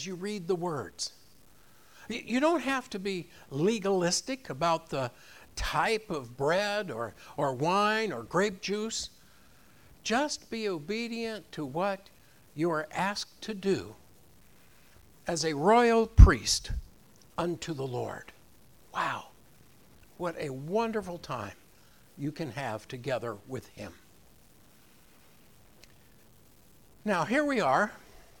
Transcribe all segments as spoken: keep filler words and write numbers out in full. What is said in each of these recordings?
you read the words. You don't have to be legalistic about the type of bread or, or wine or grape juice. Just be obedient to what you are asked to do as a royal priest unto the Lord. Wow, what a wonderful time you can have together with him. Now, here we are,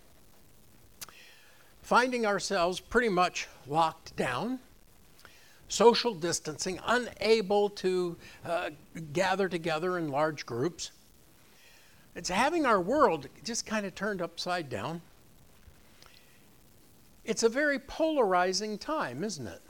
finding ourselves pretty much locked down, social distancing, unable to uh, gather together in large groups. It's having our world just kind of turned upside down. It's a very polarizing time, isn't it?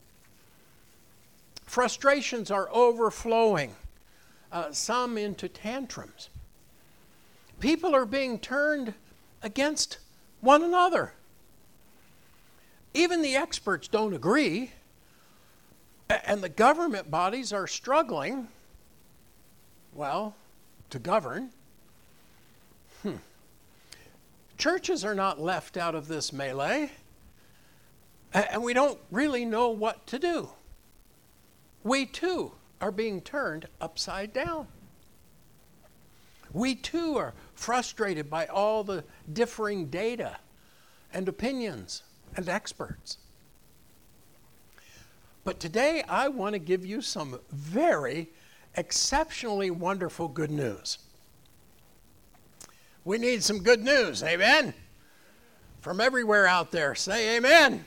Frustrations are overflowing, uh, some into tantrums. People are being turned against one another. Even the experts don't agree, and the government bodies are struggling, well, to govern. Hmm. Churches are not left out of this melee, and we don't really know what to do. We too are being turned upside down. We too are frustrated by all the differing data and opinions and experts. But today I want to give you some very exceptionally wonderful good news. We need some good news, amen? From everywhere out there, say amen.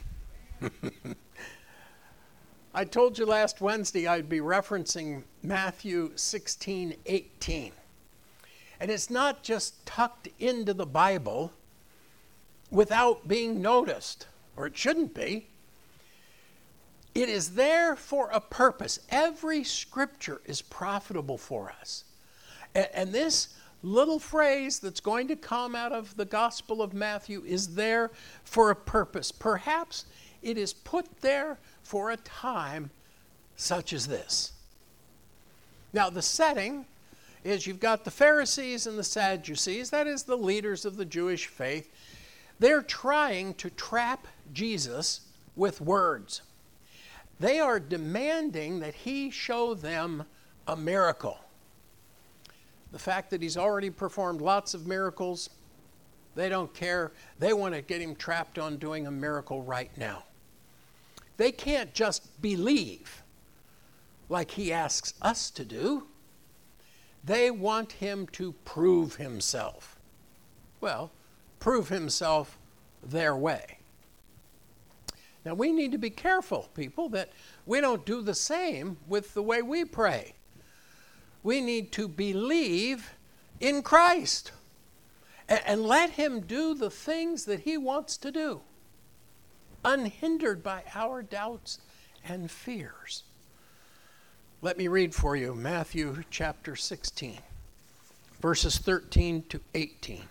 I told you last Wednesday I'd be referencing Matthew sixteen eighteen. And it's not just tucked into the Bible without being noticed, or it shouldn't be. It is there for a purpose. Every scripture is profitable for us. And, and this little phrase that's going to come out of the Gospel of Matthew is there for a purpose. Perhaps it is put there for a time such as this. Now, the setting is you've got the Pharisees and the Sadducees, that is the leaders of the Jewish faith. They're trying to trap Jesus with words. They are demanding that he show them a miracle. The fact that he's already performed lots of miracles, they don't care. They want to get him trapped on doing a miracle right now. They can't just believe like he asks us to do. They want him to prove himself. Well, prove himself their way. Now, we need to be careful, people, that we don't do the same with the way we pray. We need to believe in Christ and, and let him do the things that he wants to do, unhindered by our doubts and fears. Let me read for you Matthew chapter sixteen, verses thirteen to eighteen.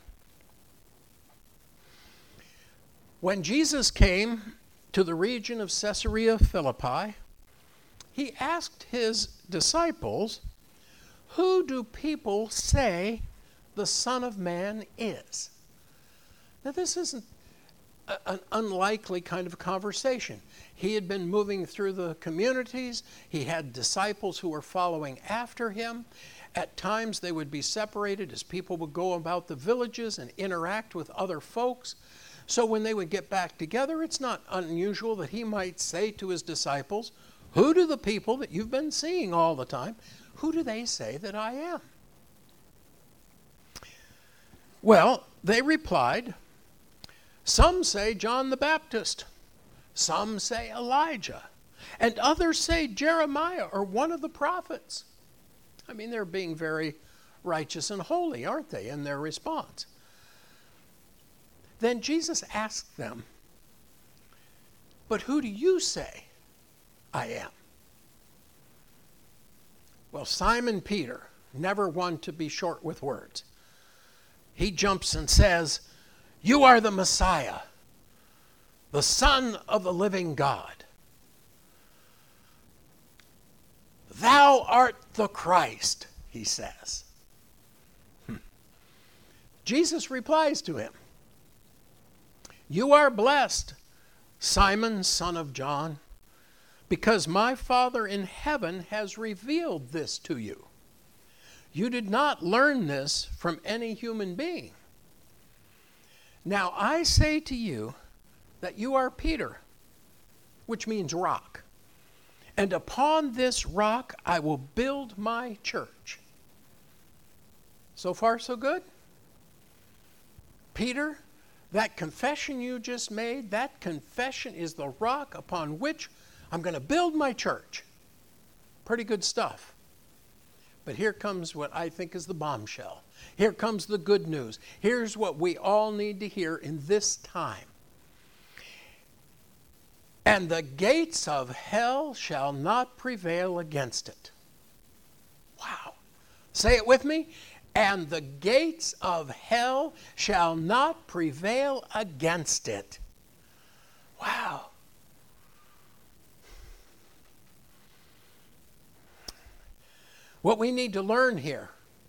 When Jesus came to the region of Caesarea Philippi, he asked his disciples, "Who do people say the Son of Man is?" Now, this isn't a, an unlikely kind of conversation. He had been moving through the communities. He had disciples who were following after him. At times, they would be separated as people would go about the villages and interact with other folks. So when they would get back together, it's not unusual that he might say to his disciples, "Who do the people that you've been seeing all the time, who do they say that I am?" Well, they replied, "Some say John the Baptist, some say Elijah, and others say Jeremiah or one of the prophets." I mean, they're being very righteous and holy, aren't they, in their response? Then Jesus asked them, "But who do you say I am?" Well, Simon Peter, never one to be short with words, he jumps and says, "You are the Messiah, the Son of the living God. Thou art the Christ," he says. Hmm. Jesus replies to him, You are blessed, Simon, son of John, because my Father in heaven has revealed this to you. You did not learn this from any human being. Now I say to you that you are Peter, which means rock. And upon this rock I will build my church. So far, so good? Peter, that confession you just made, that confession is the rock upon which I'm going to build my church. Pretty good stuff. But here comes what I think is the bombshell. Here comes the good news. Here's what we all need to hear in this time. And the gates of hell shall not prevail against it. Wow. Say it with me. And the gates of hell shall not prevail against it. Wow. What we need to learn here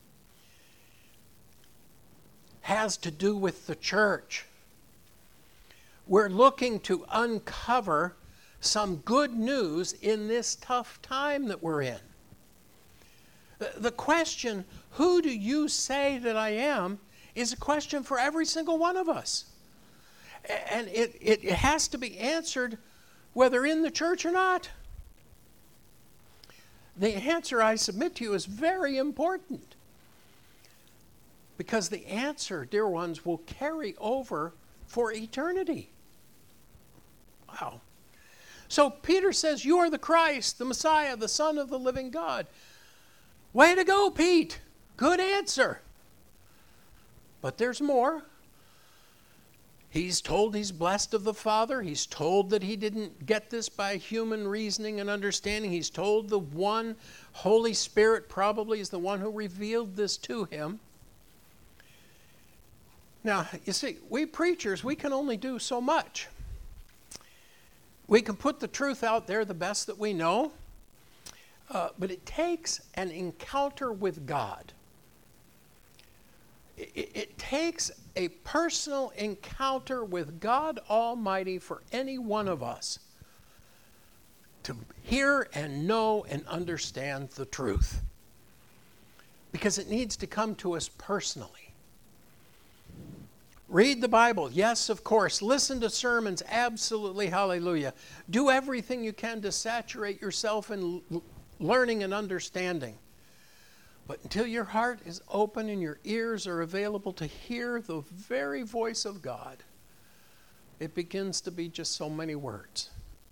has to do with the church. We're looking to uncover some good news in this tough time that we're in. The question, who do you say that I am, is a question for every single one of us. And it, it, it has to be answered whether in the church or not. The answer I submit to you is very important. Because the answer, dear ones, will carry over for eternity. Wow. So Peter says, you are the Christ, the Messiah, the Son of the living God. Way to go, Pete. Good answer. But there's more. He's told he's blessed of the Father. He's told that he didn't get this by human reasoning and understanding. He's told the one Holy Spirit probably is the one who revealed this to him. Now, you see, we preachers, we can only do so much. We can put the truth out there the best that we know, uh, but it takes an encounter with God. It, it takes a personal encounter with God Almighty for any one of us to hear and know and understand the truth. Because it needs to come to us personally. Read the Bible, yes, of course. Listen to sermons, absolutely, hallelujah. Do everything you can to saturate yourself in l- learning and understanding. But until your heart is open and your ears are available to hear the very voice of God, it begins to be just so many words.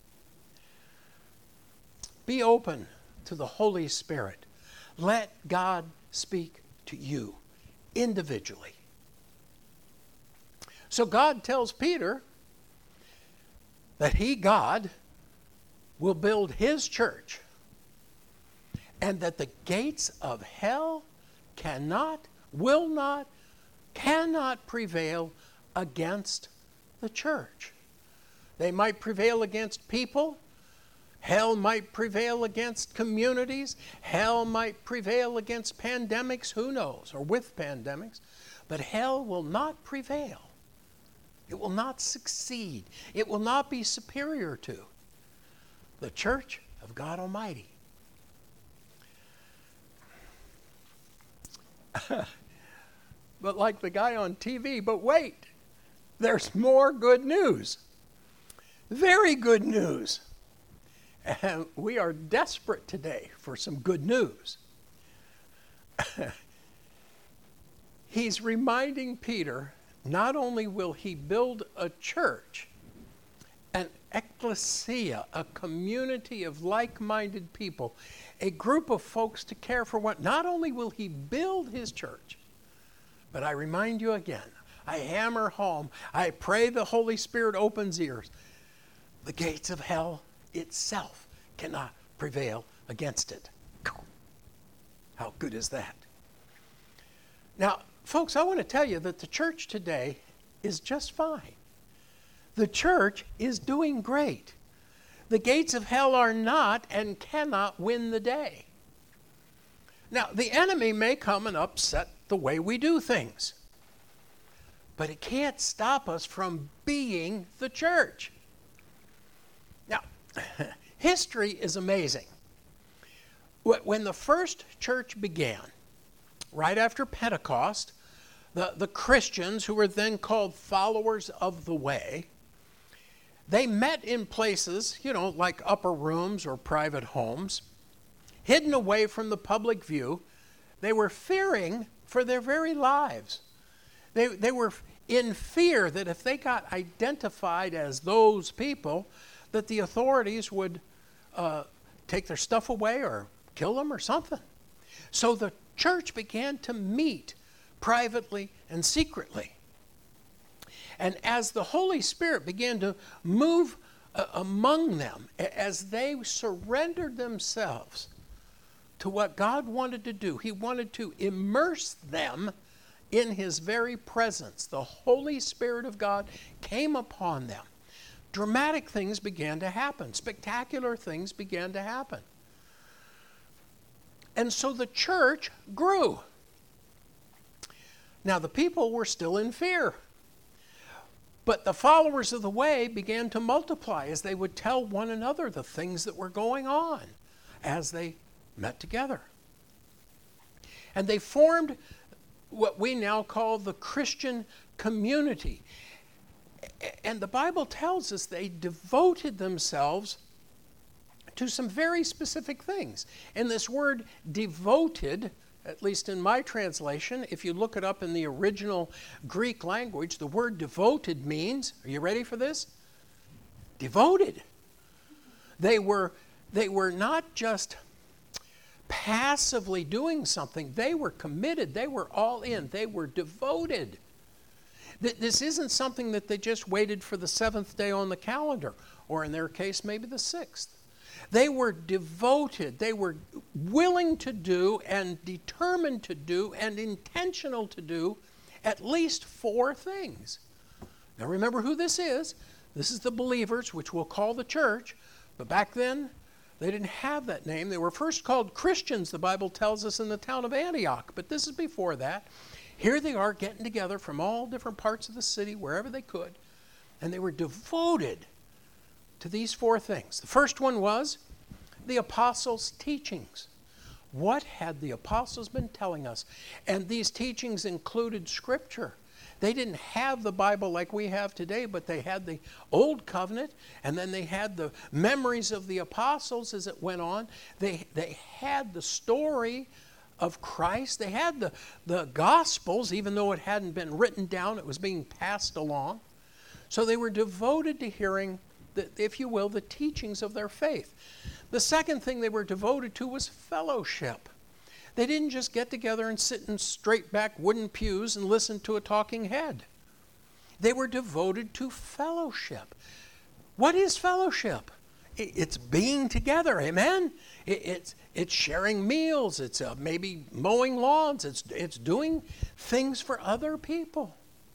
Be open to the Holy Spirit. Let God speak to you individually. So God tells Peter that he, God, will build his church and that the gates of hell cannot, will not, cannot prevail against the church. They might prevail against people. Hell might prevail against communities. Hell might prevail against pandemics, who knows, or with pandemics. But hell will not prevail. It will not succeed. It will not be superior to the church of God Almighty. But like the guy on T V, but wait, there's more good news. Very good news. And we are desperate today for some good news. He's reminding Peter, not only will he build a church, an ecclesia, a community of like-minded people, a group of folks to care for what, not only will he build his church, but I remind you again, I hammer home, I pray the Holy Spirit opens ears. The gates of hell itself cannot prevail against it. How good is that? Now, folks, I want to tell you that the church today is just fine. The church is doing great. The gates of hell are not and cannot win the day. Now, the enemy may come and upset the way we do things. but it can't stop us from being the church. Now, history is amazing. When the first church began, right after Pentecost, the, the Christians, who were then called followers of the way, they met in places, you know, like upper rooms or private homes, hidden away from the public view. They were fearing for their very lives. They, they were in fear that if they got identified as those people, that the authorities would uh, take their stuff away or kill them or something. So the church began to meet privately and secretly. And as the Holy Spirit began to move uh, among them, as they surrendered themselves to what God wanted to do, He wanted to immerse them in His very presence. The Holy Spirit of God came upon them. Dramatic things began to happen. Spectacular things began to happen. And so the church grew. Now, the people were still in fear. But the followers of the way began to multiply as they would tell one another the things that were going on as they met together. And they formed what we now call the Christian community. And the Bible tells us they devoted themselves to some very specific things. And this word devoted, at least in my translation, if you look it up in the original Greek language, the word devoted means, are you ready for this? Devoted. They were, they were not just passively doing something. They were committed. They were all in. They were devoted. This isn't something that they just waited for the seventh day on the calendar, or in their case, maybe the sixth. They were devoted. They were willing to do and determined to do and intentional to do at least four things. Now remember who this is. This is the believers, which we'll call the church. But back then, they didn't have that name. They were first called Christians, the Bible tells us, in the town of Antioch. But this is before that. Here they are getting together from all different parts of the city, wherever they could. And they were devoted to these four things. The first one was the apostles' teachings. What had the apostles been telling us? And these teachings included Scripture. They didn't have the Bible like we have today, but they had the Old Covenant, and then they had the memories of the apostles as it went on. They, they had the story of Christ. They had the, the Gospels, even though it hadn't been written down, it was being passed along. So they were devoted to hearing, the, if you will, the teachings of their faith. The second thing they were devoted to was fellowship. They didn't just get together and sit in straight back wooden pews and listen to a talking head. They were devoted to fellowship. What is fellowship? It's being together, amen? It's, it's sharing meals. It's uh, maybe mowing lawns. It's, it's doing things for other people.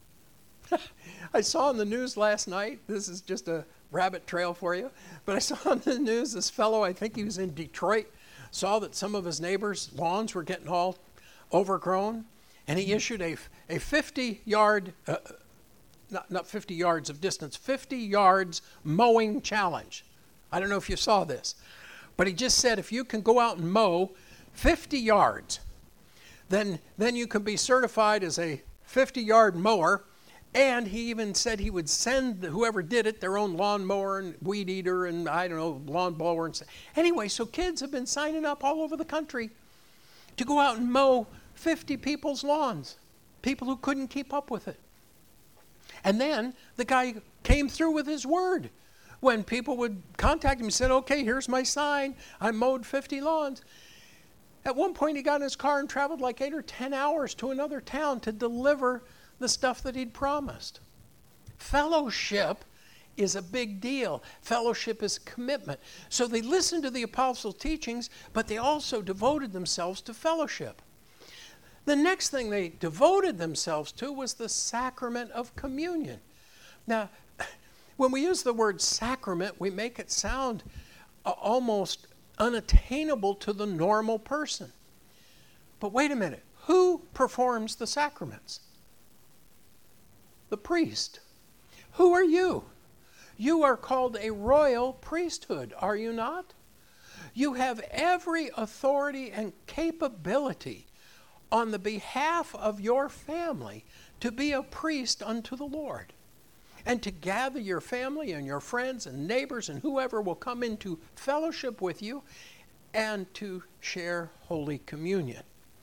I saw in the news last night, this is just a rabbit trail for you, but I saw in the news this fellow, I think he was in Detroit, saw that some of his neighbors' lawns were getting all overgrown, and he issued a, a fifty-yard, uh, not, not fifty yards of distance, fifty yards mowing challenge. I don't know if you saw this, but he just said if you can go out and mow fifty yards, then, then you can be certified as a fifty-yard mower. And he even said he would send whoever did it their own lawnmower and weed eater and, I don't know, lawn blower. And anyway, so kids have been signing up all over the country to go out and mow fifty people's lawns, people who couldn't keep up with it. And then the guy came through with his word. When people would contact him, he said, okay, here's my sign. I mowed fifty lawns. At one point, he got in his car and traveled like eight or ten hours to another town to deliver the stuff that he'd promised. Fellowship is a big deal. Fellowship is commitment. So they listened to the apostles' teachings, but they also devoted themselves to fellowship. The next thing they devoted themselves to was the sacrament of communion. Now, when we use the word sacrament, we make it sound uh, almost unattainable to the normal person. But wait a minute, who performs the sacraments? the priest. Who are you? You are called a royal priesthood, are you not? You have every authority and capability on the behalf of your family to be a priest unto the Lord, and to gather your family and your friends and neighbors and whoever will come into fellowship with you and to share Holy Communion.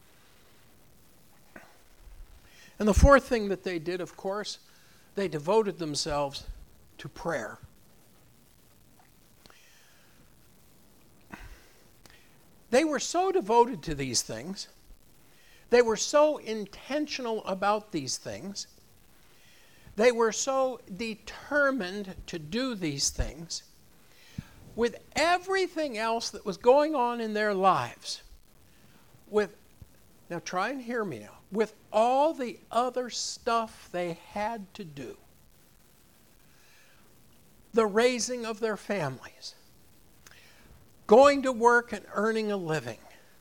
And the fourth thing that they did, of course, they devoted themselves to prayer. They were so devoted to these things, they were so intentional about these things, they were so determined to do these things, with everything else that was going on in their lives, with, now try and hear me now, with all the other stuff they had to do, the raising of their families, going to work and earning a living,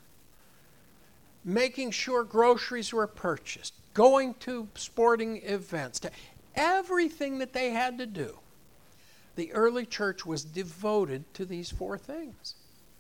making sure groceries were purchased, going to sporting events, to everything that they had to do, the early church was devoted to these four things.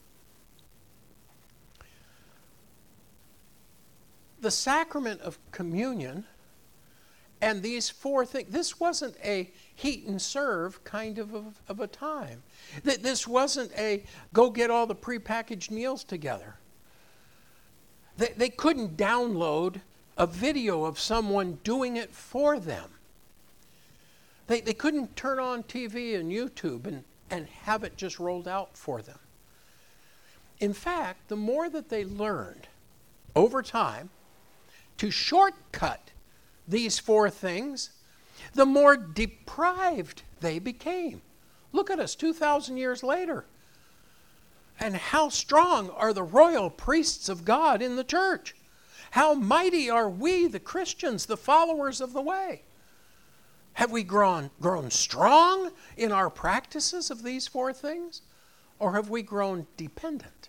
The sacrament of communion and these four things, this wasn't a heat and serve kind of a, of a time. This wasn't a go get all the prepackaged meals together. They, they couldn't download a video of someone doing it for them. They, they couldn't turn on T V and YouTube and, and have it just rolled out for them. In fact, the more that they learned over time to shortcut these four things, the more deprived they became. Look at us two thousand years later. And how strong are the royal priests of God in the church? How mighty are we, the Christians, the followers of the way? Have we grown, grown strong in our practices of these four things? Or have we grown dependent?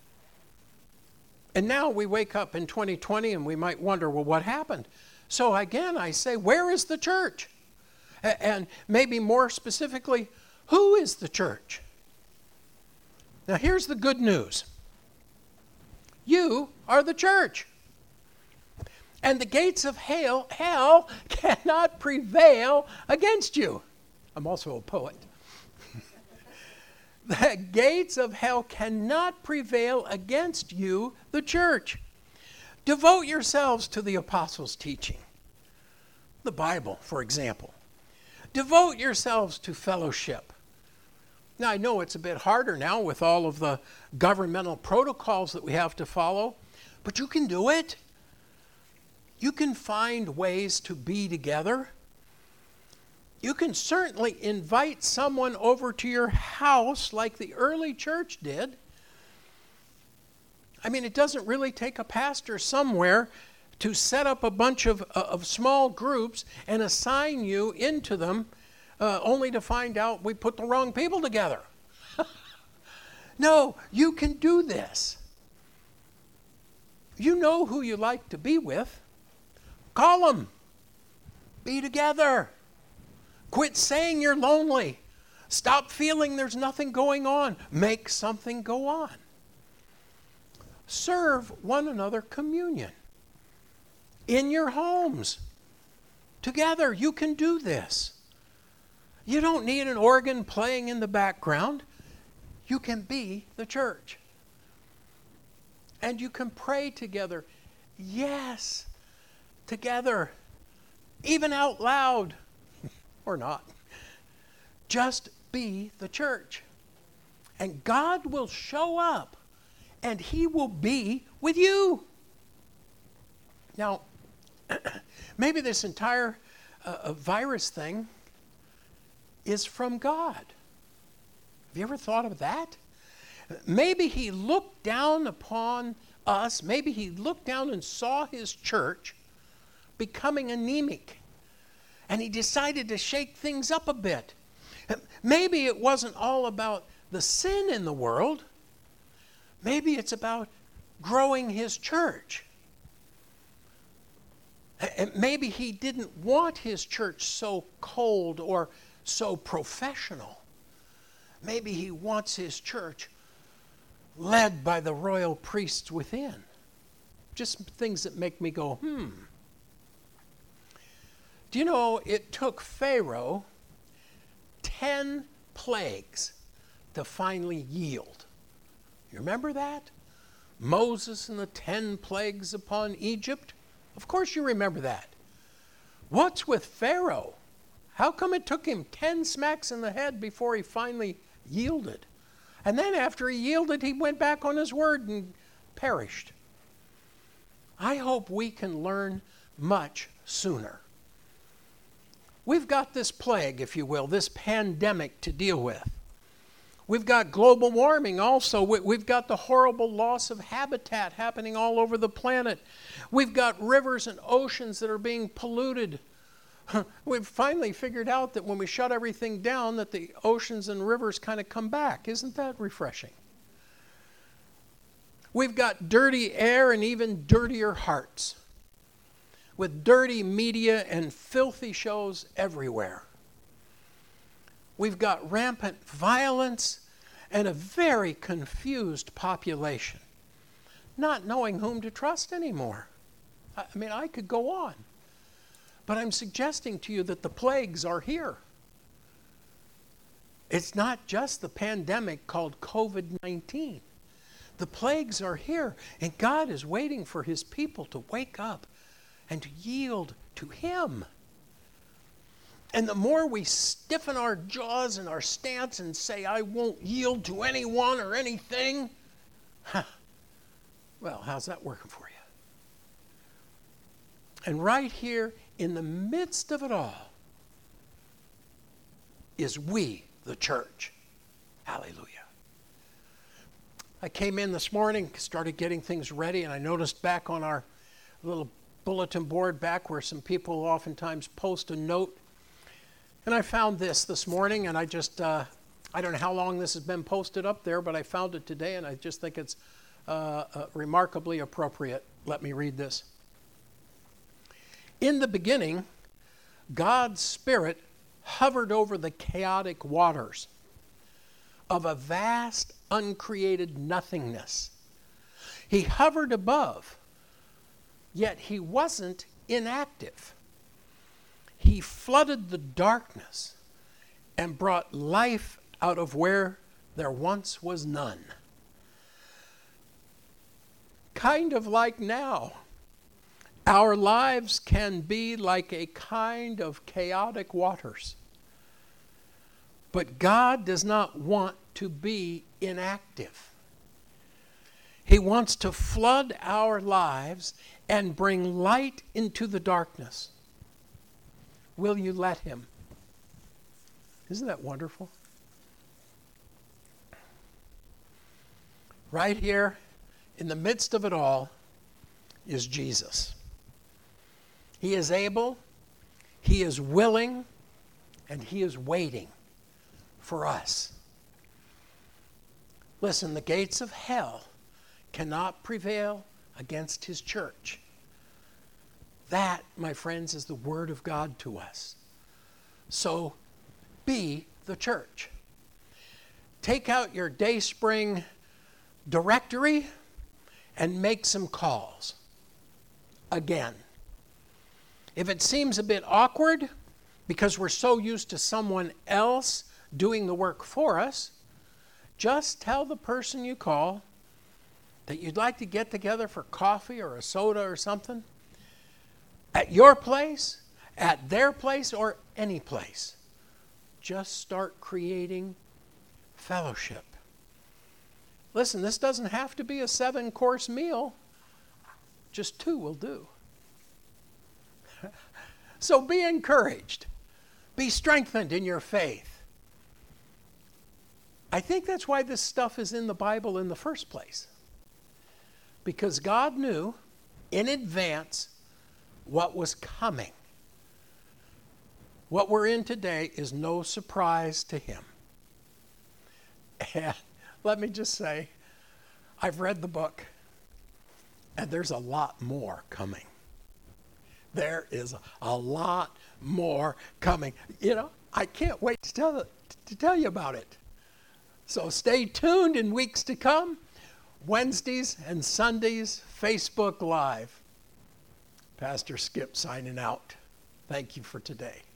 And now we wake up in twenty twenty and we might wonder, well, what happened? So again, I say, where is the church? And maybe more specifically, who is the church? Now here's the good news. You are the church. And the gates of hell, hell cannot prevail against you. I'm also a poet. The gates of hell cannot prevail against you, the church. Devote yourselves to the apostles' teaching. The Bible, for example. Devote yourselves to fellowship. Now, I know it's a bit harder now with all of the governmental protocols that we have to follow, but you can do it. You can find ways to be together. You can certainly invite someone over to your house like the early church did. I mean, it doesn't really take a pastor somewhere to set up a bunch of, uh, of small groups and assign you into them uh, only to find out we put the wrong people together. No, you can do this. You know who you like to be with. Call them. Be together. Quit saying you're lonely. Stop feeling there's nothing going on. Make something go on. Serve one another communion. In your homes. Together, you can do this. You don't need an organ playing in the background. You can be the church. And you can pray together. Yes, together. Even out loud. Or not. Just be the church. And God will show up. And He will be with you. Now, maybe this entire uh, virus thing is from God. Have you ever thought of that? Maybe He looked down upon us. Maybe He looked down and saw His church becoming anemic. And He decided to shake things up a bit. Maybe it wasn't all about the sin in the world. Maybe it's about growing His church. And maybe he didn't want his church so cold or so professional. Maybe he wants his church led by the royal priests within. Just things that make me go, hmm. Do you know it took Pharaoh ten plagues to finally yield? You remember that? Moses and the ten plagues upon Egypt? Of course you remember that. What's with Pharaoh? How come it took him ten smacks in the head before he finally yielded? And then after he yielded, he went back on his word and perished. I hope we can learn much sooner. We've got this plague, if you will, this pandemic to deal with. We've got global warming also. We've got the horrible loss of habitat happening all over the planet. We've got rivers and oceans that are being polluted. We've finally figured out that when we shut everything down, that the oceans and rivers kind of come back. Isn't that refreshing? We've got dirty air and even dirtier hearts, with dirty media and filthy shows everywhere. We've got rampant violence and a very confused population, not knowing whom to trust anymore. I mean, I could go on, but I'm suggesting to you that the plagues are here. It's not just the pandemic called covid nineteen. The plagues are here, and God is waiting for his people to wake up and to yield to him. And the more we stiffen our jaws and our stance and say, I won't yield to anyone or anything, huh, well, how's that working for you? And right here in the midst of it all is we, the church. Hallelujah. I came in this morning, started getting things ready, and I noticed back on our little bulletin board back where some people oftentimes post a note. And I found this this morning, and I just, uh, I don't know how long this has been posted up there, but I found it today, and I just think it's uh, uh, remarkably appropriate. Let me read this. In the beginning, God's Spirit hovered over the chaotic waters of a vast, uncreated nothingness. He hovered above, yet he wasn't inactive. He flooded the darkness and brought life out of where there once was none. Kind of like now, our lives can be like a kind of chaotic waters. But God does not want to be inactive. He wants to flood our lives and bring light into the darkness. Will you let him? Isn't that wonderful? Right here, in the midst of it all, is Jesus. He is able, he is willing, and he is waiting for us. Listen, the gates of hell cannot prevail against his church. That, my friends, is the word of God to us. So, be the church. Take out your Dayspring directory and make some calls. Again. If it seems a bit awkward because we're so used to someone else doing the work for us, just tell the person you call that you'd like to get together for coffee or a soda or something at your place, at their place, or any place. Just start creating fellowship. Listen, this doesn't have to be a seven-course meal. Just two will do. So be encouraged. Be strengthened in your faith. I think that's why this stuff is in the Bible in the first place. Because God knew in advance what was coming. What we're in today is no surprise to him. And let me just say, I've read the book, and there's a lot more coming. there is a lot more coming. You know, I can't wait to tell, to tell you about it. So stay tuned in weeks to come. Wednesdays and Sundays, Facebook Live. Pastor Skip signing out. Thank you for today.